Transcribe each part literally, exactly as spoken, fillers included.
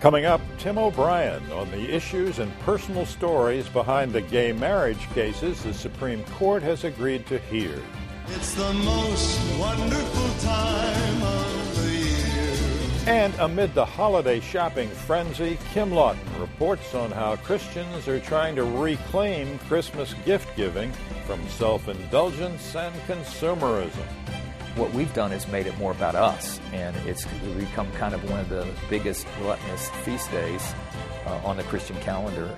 Coming up, Tim O'Brien on the issues and personal stories behind the gay marriage cases the Supreme Court has agreed to hear. It's the most wonderful time of the year. And amid the holiday shopping frenzy, Kim Lawton reports on how Christians are trying to reclaim Christmas gift-giving from self-indulgence and consumerism. What we've done is made it more about us, and it's become kind of one of the biggest gluttonous feast days uh, on the Christian calendar.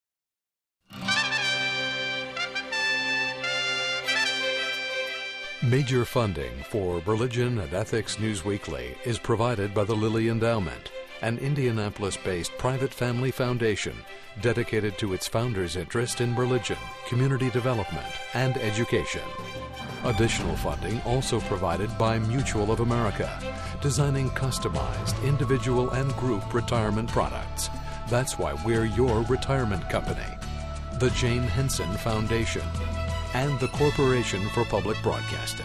Major funding for Religion and Ethics News Weekly is provided by the Lilly Endowment, an Indianapolis-based private family foundation dedicated to its founders' interest in religion, community development, and education. Additional funding also provided by Mutual of America, designing customized individual and group retirement products. That's why we're your retirement company. The Jane Henson Foundation and the Corporation for Public Broadcasting.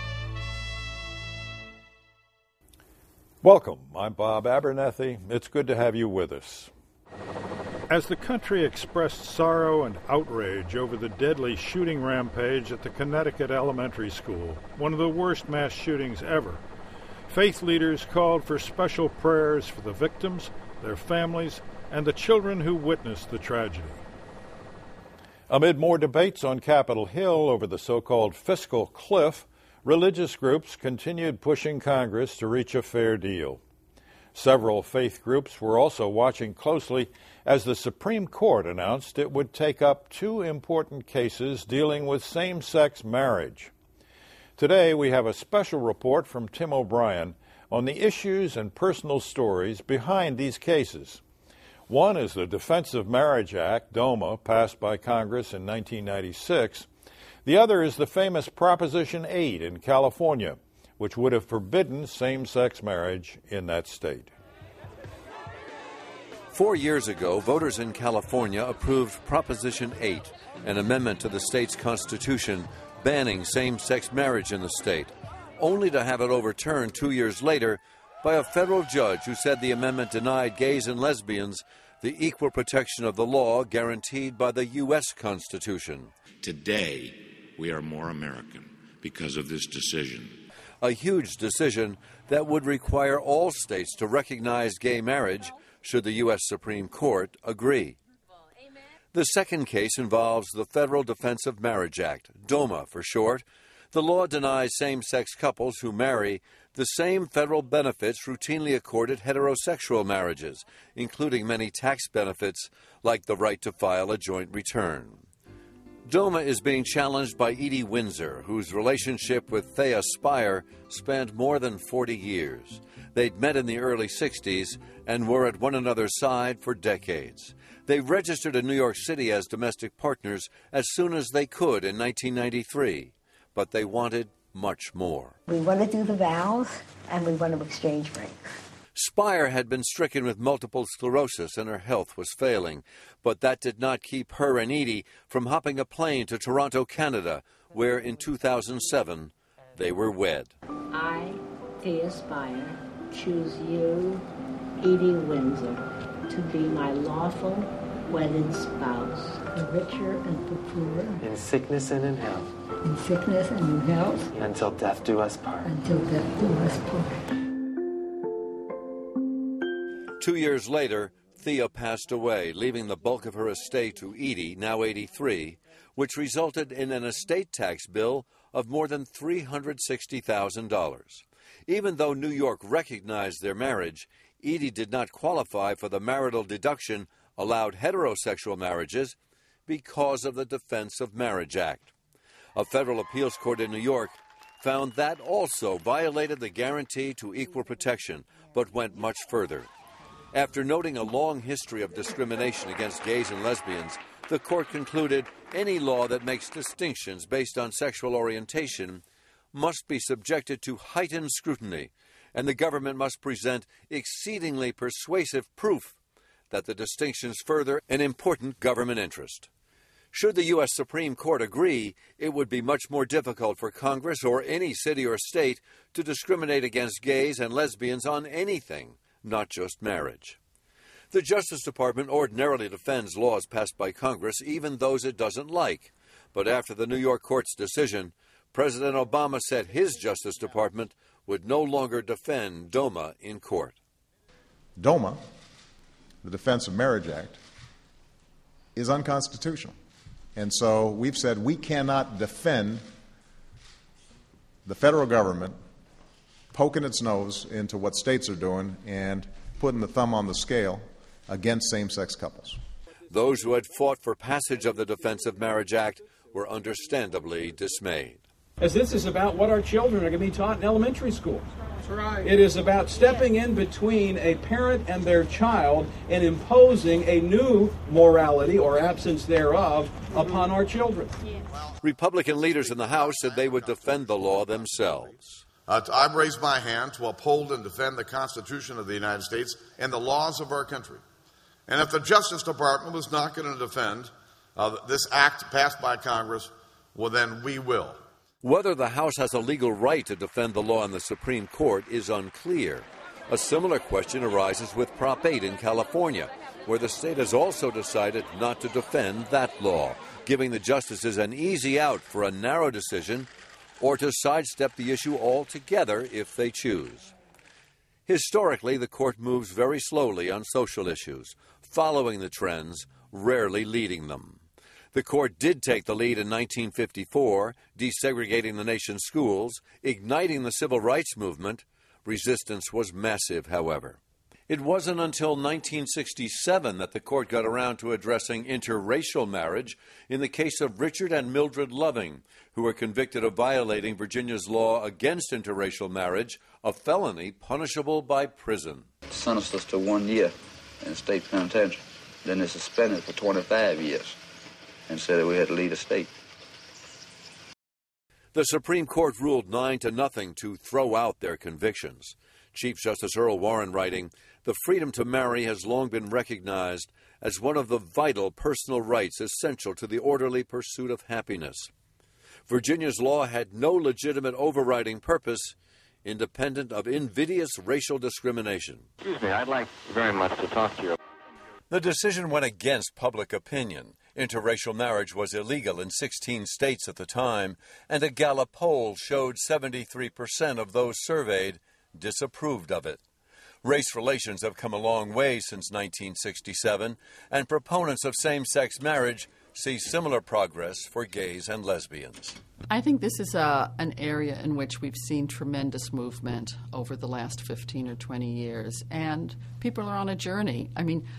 Welcome. I'm Bob Abernethy. It's good to have you with us. As the country expressed sorrow and outrage over the deadly shooting rampage at the Connecticut Elementary School, one of the worst mass shootings ever, faith leaders called for special prayers for the victims, their families, and the children who witnessed the tragedy. Amid more debates on Capitol Hill over the so-called fiscal cliff, religious groups continued pushing Congress to reach a fair deal. Several faith groups were also watching closely as the Supreme Court announced it would take up two important cases dealing with same-sex marriage. Today we have a special report from Tim O'Brien on the issues and personal stories behind these cases. One is the Defense of Marriage Act, DOMA, passed by Congress in nineteen ninety-six. The other is the famous Proposition eight in California, which would have forbidden same-sex marriage in that state. Four years ago, voters in California approved Proposition eight, an amendment to the state's constitution banning same-sex marriage in the state, only to have it overturned two years later by a federal judge who said the amendment denied gays and lesbians the equal protection of the law guaranteed by the U S Constitution. Today, we are more American because of this decision. A huge decision that would require all states to recognize gay marriage should the U S Supreme Court agree. The second case involves the Federal Defense of Marriage Act, DOMA for short. The law denies same-sex couples who marry the same federal benefits routinely accorded heterosexual marriages, including many tax benefits like the right to file a joint return. DOMA is being challenged by Edie Windsor, whose relationship with Thea Spire spanned more than forty years. They'd met in the early sixties and were at one another's side for decades. They registered in New York City as domestic partners as soon as they could in nineteen ninety-three, but they wanted much more. We want to do the vows, and we want to exchange rings. Spire had been stricken with multiple sclerosis and her health was failing, but that did not keep her and Edie from hopping a plane to Toronto, Canada, where in two thousand seven they were wed. I, Thea Spire, choose you, Edie Windsor, to be my lawful wedded spouse, the richer and the poorer, in sickness and in health, in sickness and in health, until death do us part. Until death do us part. Two years later, Thea passed away, leaving the bulk of her estate to Edie, now eighty-three, which resulted in an estate tax bill of more than three hundred sixty thousand dollars. Even though New York recognized their marriage, Edie did not qualify for the marital deduction allowed heterosexual marriages because of the Defense of Marriage Act. A federal appeals court in New York found that also violated the guarantee to equal protection, but went much further. After noting a long history of discrimination against gays and lesbians, the court concluded any law that makes distinctions based on sexual orientation must be subjected to heightened scrutiny, and the government must present exceedingly persuasive proof that the distinctions further an important government interest. Should the U S Supreme Court agree, it would be much more difficult for Congress or any city or state to discriminate against gays and lesbians on anything, not just marriage. The Justice Department ordinarily defends laws passed by Congress, even those it doesn't like. But after the New York court's decision, President Obama said his Justice Department would no longer defend DOMA in court. DOMA, the Defense of Marriage Act, is unconstitutional. And so we've said we cannot defend the federal government poking its nose into what states are doing and putting the thumb on the scale against same-sex couples. Those who had fought for passage of the Defense of Marriage Act were understandably dismayed. As this is about what our children are going to be taught in elementary school. That's right. It is about stepping in between a parent and their child and imposing a new morality or absence thereof upon our children. Republican leaders in the House said they would defend the law themselves. Uh, I've raised my hand to uphold and defend the Constitution of the United States and the laws of our country. And if the Justice Department was not going to defend uh, this act passed by Congress, well, then we will. Whether the House has a legal right to defend the law in the Supreme Court is unclear. A similar question arises with Prop eight in California, where the state has also decided not to defend that law, giving the justices an easy out for a narrow decision or to sidestep the issue altogether if they choose. Historically, the court moves very slowly on social issues, following the trends, rarely leading them. The court did take the lead in nineteen fifty-four, desegregating the nation's schools, igniting the civil rights movement. Resistance was massive, however. It wasn't until nineteen sixty-seven that the court got around to addressing interracial marriage in the case of Richard and Mildred Loving, who were convicted of violating Virginia's law against interracial marriage, a felony punishable by prison. Sentenced us to one year in state penitentiary. Then they suspended for twenty-five years and said that we had to leave the state. The Supreme Court ruled nine to nothing to throw out their convictions. Chief Justice Earl Warren writing, "The freedom to marry has long been recognized as one of the vital personal rights essential to the orderly pursuit of happiness. Virginia's law had no legitimate overriding purpose independent of invidious racial discrimination." Excuse me, I'd like very much to talk to you. The decision went against public opinion. Interracial marriage was illegal in sixteen states at the time, and a Gallup poll showed seventy-three percent of those surveyed disapproved of it. Race relations have come a long way since nineteen sixty-seven, and proponents of same-sex marriage see similar progress for gays and lesbians. I think this is a, an area in which we've seen tremendous movement over the last fifteen or twenty years, and people are on a journey. I mean,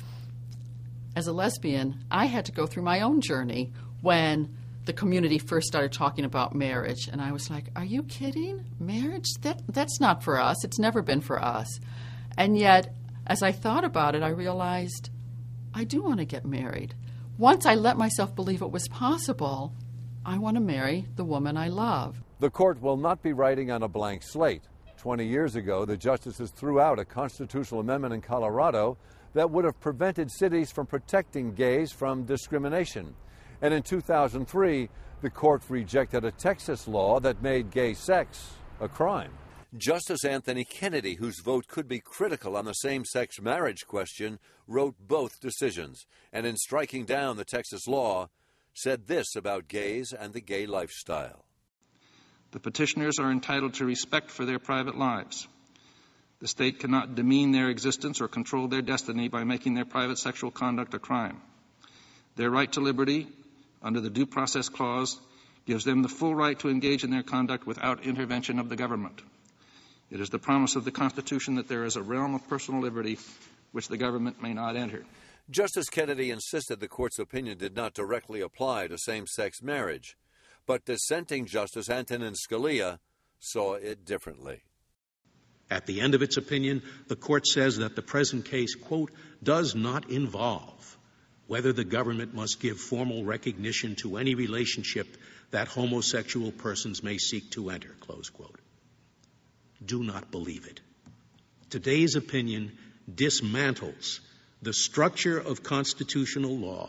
as a lesbian, I had to go through my own journey when the community first started talking about marriage, and I was like, are you kidding? Marriage? That that's not for us. It's never been for us. And yet, as I thought about it, I realized I do want to get married. Once I let myself believe it was possible, I want to marry the woman I love. The court will not be writing on a blank slate. Twenty years ago, the justices threw out a constitutional amendment in Colorado that would have prevented cities from protecting gays from discrimination. And in two thousand three, the court rejected a Texas law that made gay sex a crime. Justice Anthony Kennedy, whose vote could be critical on the same-sex marriage question, wrote both decisions, and in striking down the Texas law, said this about gays and the gay lifestyle. The petitioners are entitled to respect for their private lives. The state cannot demean their existence or control their destiny by making their private sexual conduct a crime. Their right to liberty, under the Due Process Clause, gives them the full right to engage in their conduct without intervention of the government. It is the promise of the Constitution that there is a realm of personal liberty which the government may not enter. Justice Kennedy insisted the court's opinion did not directly apply to same-sex marriage, but dissenting Justice Antonin Scalia saw it differently. At the end of its opinion, the court says that the present case, quote, does not involve whether the government must give formal recognition to any relationship that homosexual persons may seek to enter, close quote. Do not believe it. Today's opinion dismantles the structure of constitutional law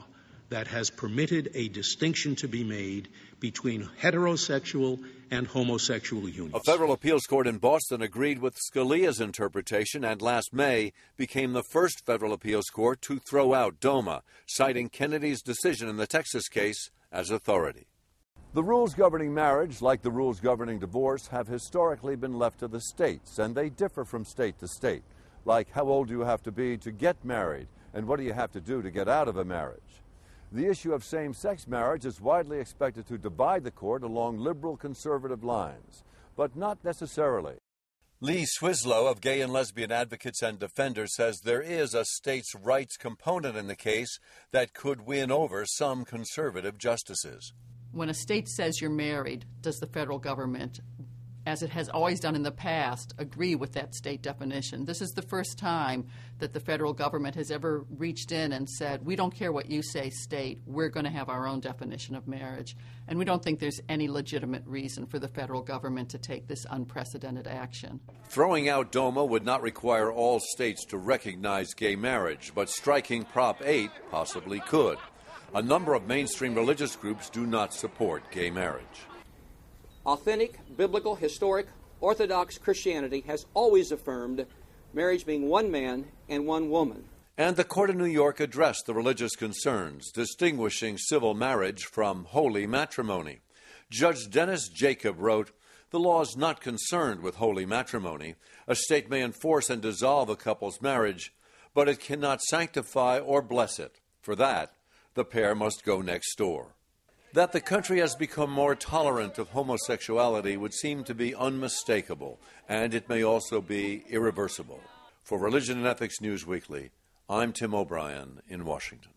that has permitted a distinction to be made between heterosexual and homosexual unions. A federal appeals court in Boston agreed with Scalia's interpretation and last May became the first federal appeals court to throw out DOMA, citing Kennedy's decision in the Texas case as authority. The rules governing marriage, like the rules governing divorce, have historically been left to the states, and they differ from state to state, like how old do you have to be to get married, and what do you have to do to get out of a marriage. The issue of same-sex marriage is widely expected to divide the court along liberal-conservative lines, but not necessarily. Lee Swislow of Gay and Lesbian Advocates and Defenders says there is a states' rights component in the case that could win over some conservative justices. When a state says you're married, does the federal government, as it has always done in the past, agree with that state definition? This is the first time that the federal government has ever reached in and said, we don't care what you say, state, we're going to have our own definition of marriage. And we don't think there's any legitimate reason for the federal government to take this unprecedented action. Throwing out DOMA would not require all states to recognize gay marriage, but striking Prop eight possibly could. A number of mainstream religious groups do not support gay marriage. Authentic, biblical, historic, Orthodox Christianity has always affirmed marriage being one man and one woman. And the Court of New York addressed the religious concerns, distinguishing civil marriage from holy matrimony. Judge Dennis Jacob wrote, "The law is not concerned with holy matrimony. A state may enforce and dissolve a couple's marriage, but it cannot sanctify or bless it. For that, the pair must go next door." That the country has become more tolerant of homosexuality would seem to be unmistakable, and it may also be irreversible. For Religion and Ethics News Weekly, I'm Tim O'Brien in Washington.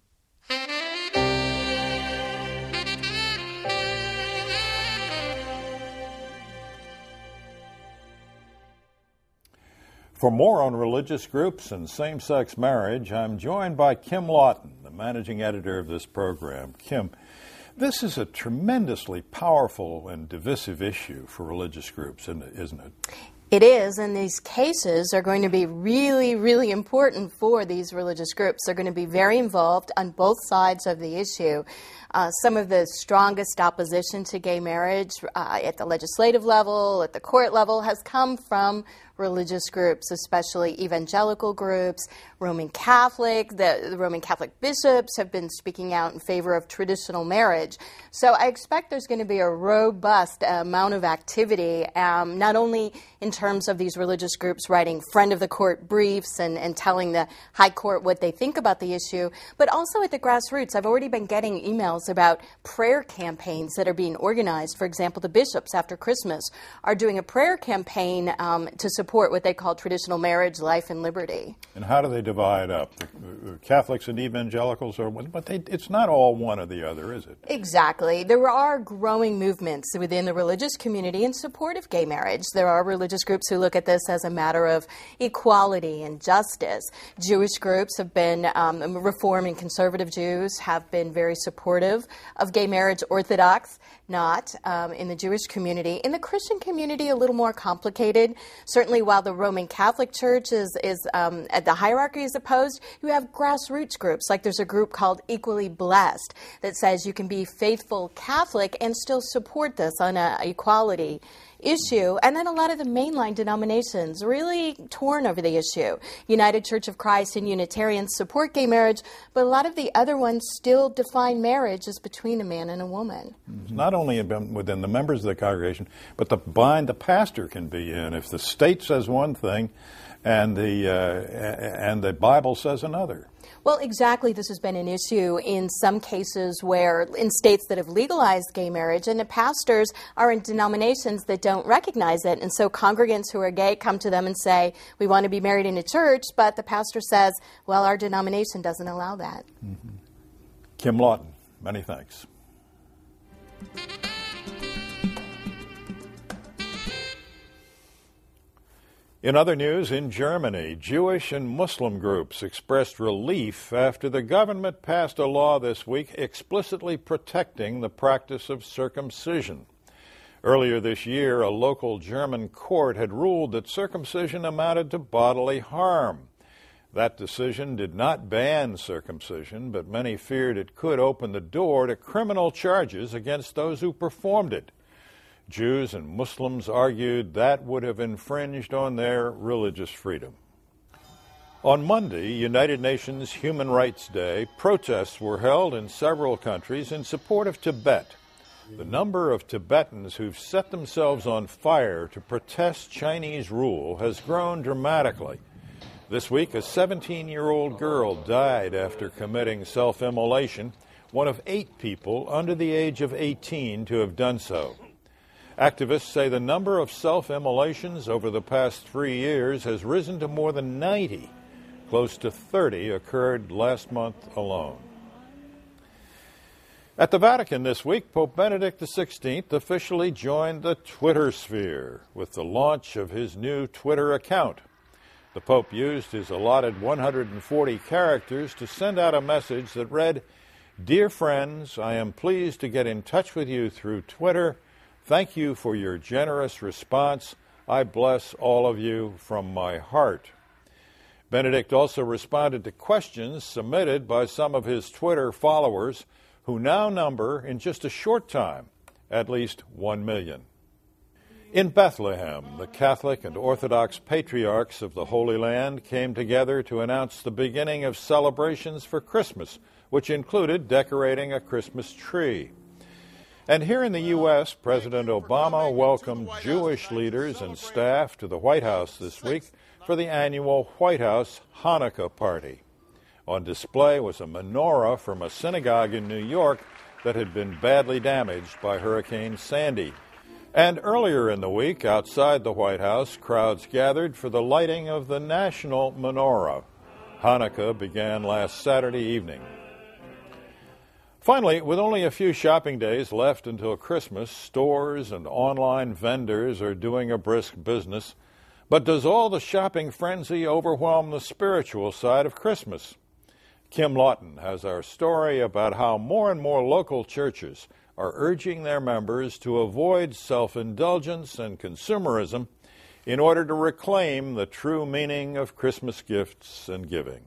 For more on religious groups and same-sex marriage, I'm joined by Kim Lawton, the managing editor of this program. Kim, this is a tremendously powerful and divisive issue for religious groups, isn't it? It is, and these cases are going to be really, really important for these religious groups. They're going to be very involved on both sides of the issue. Uh, some of the strongest opposition to gay marriage uh, at the legislative level, at the court level, has come from religious groups, especially evangelical groups, Roman Catholic. The, the Roman Catholic bishops have been speaking out in favor of traditional marriage. So I expect there's going to be a robust amount of activity, um, not only in terms of these religious groups writing friend of the court briefs and, and telling the high court what they think about the issue, but also at the grassroots. I've already been getting emails about prayer campaigns that are being organized. For example, the bishops after Christmas are doing a prayer campaign um, to support what they call traditional marriage, life, and liberty. And how do they divide up? The Catholics and evangelicals are, but they, it's not all one or the other, is it? Exactly. There are growing movements within the religious community in support of gay marriage. There are religious groups who look at this as a matter of equality and justice. Jewish groups have been, um, Reform and conservative Jews have been very supportive of gay marriage. Orthodox, not um, in the Jewish community. In the Christian community, a little more complicated. Certainly, while the Roman Catholic Church is, is um, at the hierarchy is opposed, you have grassroots groups. Like there's a group called Equally Blessed that says you can be faithful Catholic and still support this on an equality issue. And then a lot of the mainline denominations really torn over the issue. United Church of Christ and Unitarians support gay marriage, but a lot of the other ones still define marriage as between a man and a woman. Not only within the members of the congregation, but the bind the pastor can be in. If the state says one thing and the uh, and the Bible says another. Well, exactly. This has been an issue in some cases where in states that have legalized gay marriage, and the pastors are in denominations that don't recognize it. And so congregants who are gay come to them and say, we want to be married in a church, but the pastor says, well, our denomination doesn't allow that. Mm-hmm. Kim Lawton, many thanks. In other news, in Germany, Jewish and Muslim groups expressed relief after the government passed a law this week explicitly protecting the practice of circumcision. Earlier this year, a local German court had ruled that circumcision amounted to bodily harm. That decision did not ban circumcision, but many feared it could open the door to criminal charges against those who performed it. Jews and Muslims argued that would have infringed on their religious freedom. On Monday, United Nations Human Rights Day, protests were held in several countries in support of Tibet. The number of Tibetans who've set themselves on fire to protest Chinese rule has grown dramatically. This week, a seventeen-year-old girl died after committing self-immolation, one of eight people under the age of eighteen to have done so. Activists say the number of self-immolations over the past three years has risen to more than ninety. Close to thirty occurred last month alone. At the Vatican this week, Pope Benedict the sixteenth officially joined the Twitter sphere with the launch of his new Twitter account. The Pope used his allotted one hundred forty characters to send out a message that read, "Dear friends, I am pleased to get in touch with you through Twitter. Thank you for your generous response. I bless all of you from my heart." Benedict also responded to questions submitted by some of his Twitter followers, who now number, in just a short time, at least one million. In Bethlehem, the Catholic and Orthodox patriarchs of the Holy Land came together to announce the beginning of celebrations for Christmas, which included decorating a Christmas tree. And here in the U S, President Obama welcomed Jewish leaders and staff to the White House this week for the annual White House Hanukkah party. On display was a menorah from a synagogue in New York that had been badly damaged by Hurricane Sandy. And earlier in the week, outside the White House, crowds gathered for the lighting of the national menorah. Hanukkah began last Saturday evening. Finally, with only a few shopping days left until Christmas, stores and online vendors are doing a brisk business. But does all the shopping frenzy overwhelm the spiritual side of Christmas? Kim Lawton has our story about how more and more local churches are urging their members to avoid self-indulgence and consumerism in order to reclaim the true meaning of Christmas gifts and giving.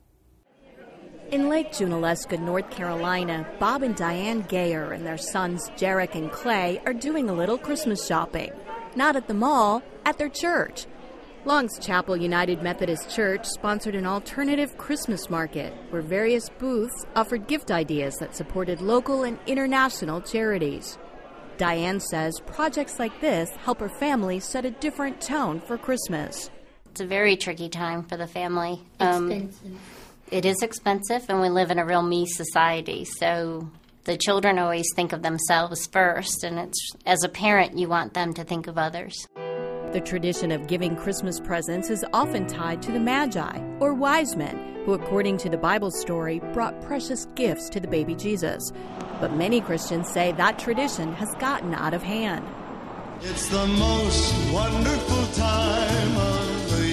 In Lake Junaluska, North Carolina, Bob and Diane Gayer and their sons Jarek and Clay are doing a little Christmas shopping. Not at the mall, at their church. Long's Chapel United Methodist Church sponsored an alternative Christmas market where various booths offered gift ideas that supported local and international charities. Diane says projects like this help her family set a different tone for Christmas. It's a very tricky time for the family. Um, Expensive. It is expensive, and we live in a real me society, so the children always think of themselves first, and it's as a parent, you want them to think of others. The tradition of giving Christmas presents is often tied to the Magi, or wise men, who, according to the Bible story, brought precious gifts to the baby Jesus. But many Christians say that tradition has gotten out of hand. It's the most wonderful time of the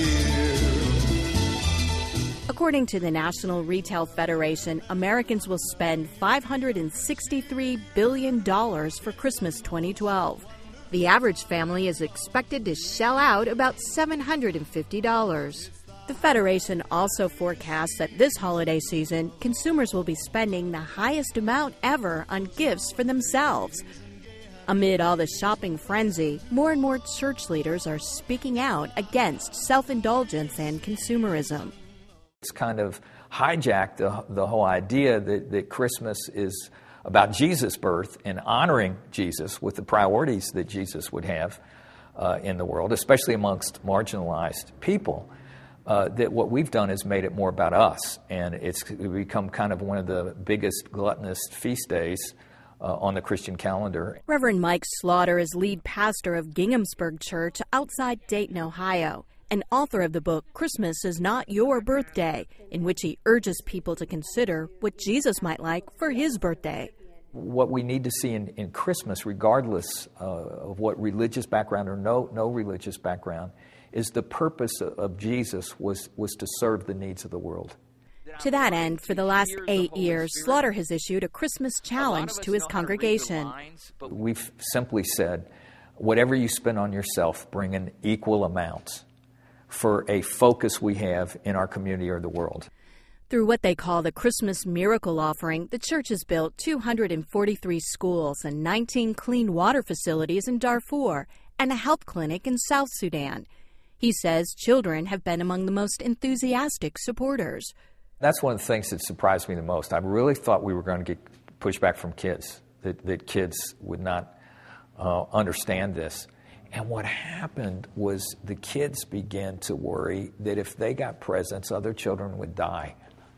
year. According to the National Retail Federation, Americans will spend five hundred sixty-three billion dollars for Christmas twenty twelve. The average family is expected to shell out about seven hundred fifty dollars. The Federation also forecasts that this holiday season, consumers will be spending the highest amount ever on gifts for themselves. Amid all the shopping frenzy, more and more church leaders are speaking out against self-indulgence and consumerism. It's kind of hijacked the, the whole idea that, that Christmas is about Jesus' birth and honoring Jesus with the priorities that Jesus would have uh, in the world, especially amongst marginalized people, uh, that what we've done is made it more about us. And it's become kind of one of the biggest gluttonous feast days uh, on the Christian calendar. Reverend Mike Slaughter is lead pastor of Ginghamsburg Church outside Dayton, Ohio, and author of the book Christmas is Not Your Birthday, in which he urges people to consider what Jesus might like for his birthday. What we need to see in, in Christmas, regardless uh, of what religious background or no, no religious background, is the purpose of Jesus was, was to serve the needs of the world. To that end, for the last eight years, Slaughter has issued a Christmas challenge to his congregation. We've simply said, whatever you spend on yourself, bring an equal amount for a focus we have in our community or the world. Through what they call the Christmas Miracle Offering, the church has built two hundred forty-three schools and nineteen clean water facilities in Darfur and a health clinic in South Sudan. He says children have been among the most enthusiastic supporters. That's one of the things that surprised me the most. I really thought we were going to get pushback from kids, that, that kids would not uh, understand this. And what happened was the kids began to worry that if they got presents, other children would die.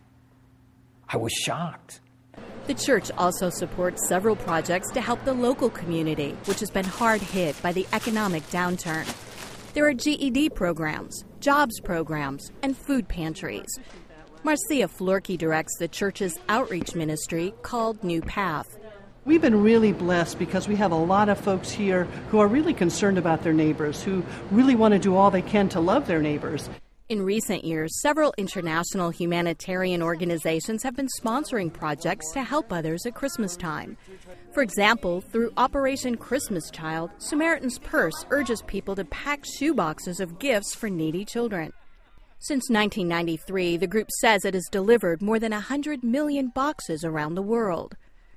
I was shocked. The church also supports several projects to help the local community, which has been hard hit by the economic downturn. There are G E D programs, jobs programs, and food pantries. Marcia Florkey directs the church's outreach ministry called New Path. We've been really blessed because we have a lot of folks here who are really concerned about their neighbors, who really want to do all they can to love their neighbors. In recent years, several international humanitarian organizations have been sponsoring projects to help others at Christmas time. For example, through Operation Christmas Child, Samaritan's Purse urges people to pack shoeboxes of gifts for needy children. Since nineteen ninety-three, the group says it has delivered more than one hundred million boxes around the world.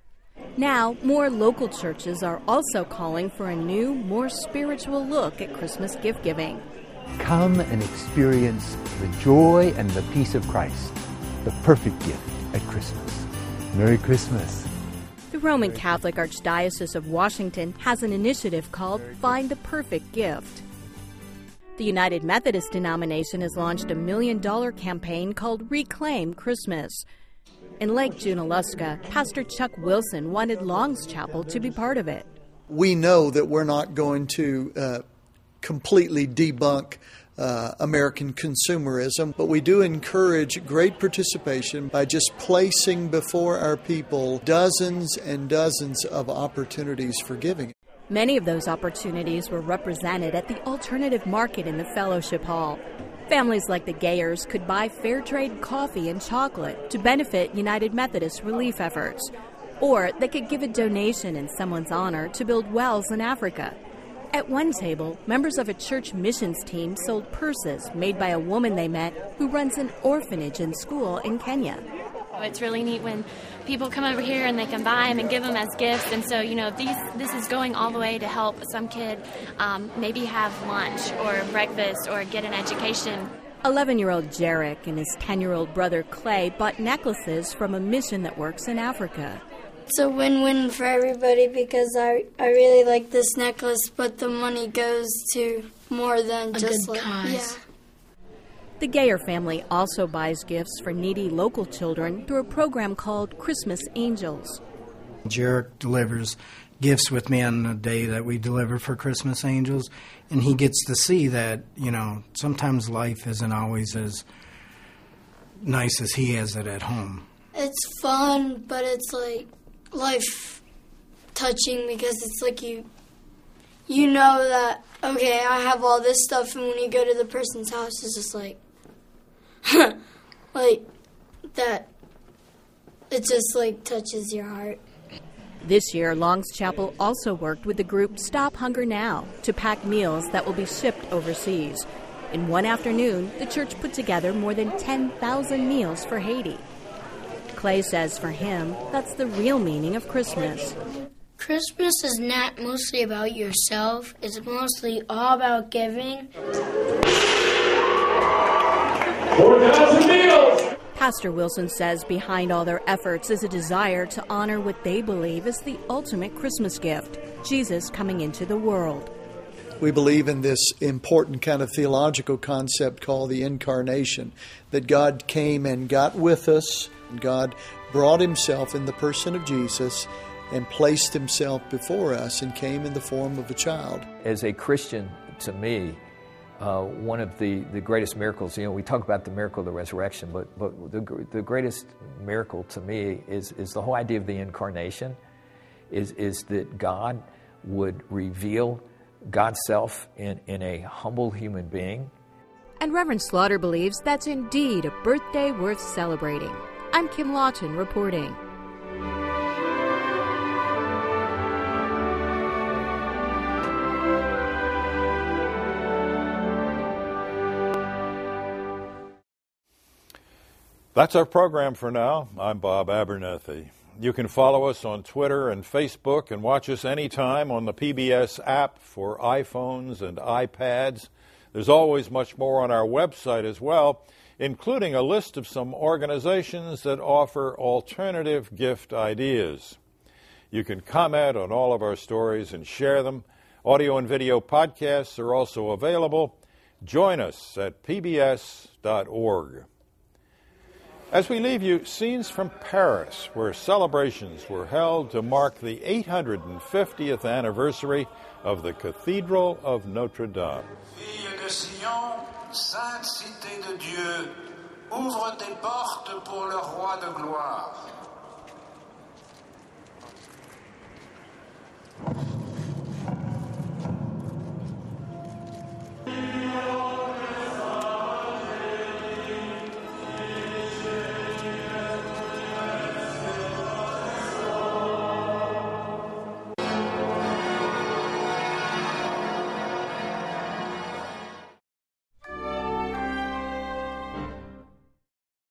Now, more local churches are also calling for a new, more spiritual look at Christmas gift giving. Come and experience the joy and the peace of Christ, the perfect gift at Christmas. Merry Christmas. The Roman Catholic Archdiocese of Washington has an initiative called Find the Perfect Gift. The United Methodist denomination has launched a million-dollar campaign called Reclaim Christmas. In Lake Junaluska, Pastor Chuck Wilson wanted Long's Chapel to be part of it. We know that we're not going to uh, completely debunk uh, American consumerism, but we do encourage great participation by just placing before our people dozens and dozens of opportunities for giving. Many of those opportunities were represented at the alternative market in the Fellowship Hall. Families like the Gayers could buy fair trade coffee and chocolate to benefit United Methodist relief efforts. Or they could give a donation in someone's honor to build wells in Africa. At one table, members of a church missions team sold purses made by a woman they met who runs an orphanage and school in Kenya. It's really neat when people come over here and they can buy them and give them as gifts. And so, you know, these this is going all the way to help some kid um, maybe have lunch or breakfast or get an education. eleven-year-old Jarek and his ten-year-old brother Clay bought necklaces from a mission that works in Africa. It's a win-win for everybody because I, I really like this necklace, but the money goes to more than A just good like cause. yeah. The Gayer family also buys gifts for needy local children through a program called Christmas Angels. Jarek delivers gifts with me on the day that we deliver for Christmas Angels, and he gets to see that, you know, sometimes life isn't always as nice as he has it at home. It's fun, but it's like life touching because it's like you you know that, okay, I have all this stuff, and when you go to the person's house, it's just like, like that, it just like touches your heart. This year, Long's Chapel also worked with the group Stop Hunger Now to pack meals that will be shipped overseas. In one afternoon, the church put together more than ten thousand meals for Haiti. Clay says for him, that's the real meaning of Christmas. Christmas is not mostly about yourself. It's mostly all about giving. four thousand meals! Pastor Wilson says behind all their efforts is a desire to honor what they believe is the ultimate Christmas gift, Jesus coming into the world. We believe in this important kind of theological concept called the incarnation, that God came and got with us. God brought himself in the person of Jesus and placed himself before us and came in the form of a child. As a Christian, to me, uh, one of the, the greatest miracles, you know, we talk about the miracle of the resurrection, but, but the, the greatest miracle to me is, is the whole idea of the incarnation, is, is that God would reveal God's self in, in a humble human being. And Reverend Slaughter believes that's indeed a birthday worth celebrating. I'm Kim Lawton reporting. That's our program for now. I'm Bob Abernethy. You can follow us on Twitter and Facebook and watch us anytime on the P B S app for iPhones and iPads. There's always much more on our website as well, including a list of some organizations that offer alternative gift ideas. You can comment on all of our stories and share them. Audio and video podcasts are also available. Join us at P B S dot org. As we leave you, scenes from Paris, where celebrations were held to mark the eight hundred fiftieth anniversary of the Cathedral of Notre Dame. Fille de Sion, sainte cité de Dieu, ouvre tes portes pour le roi de gloire.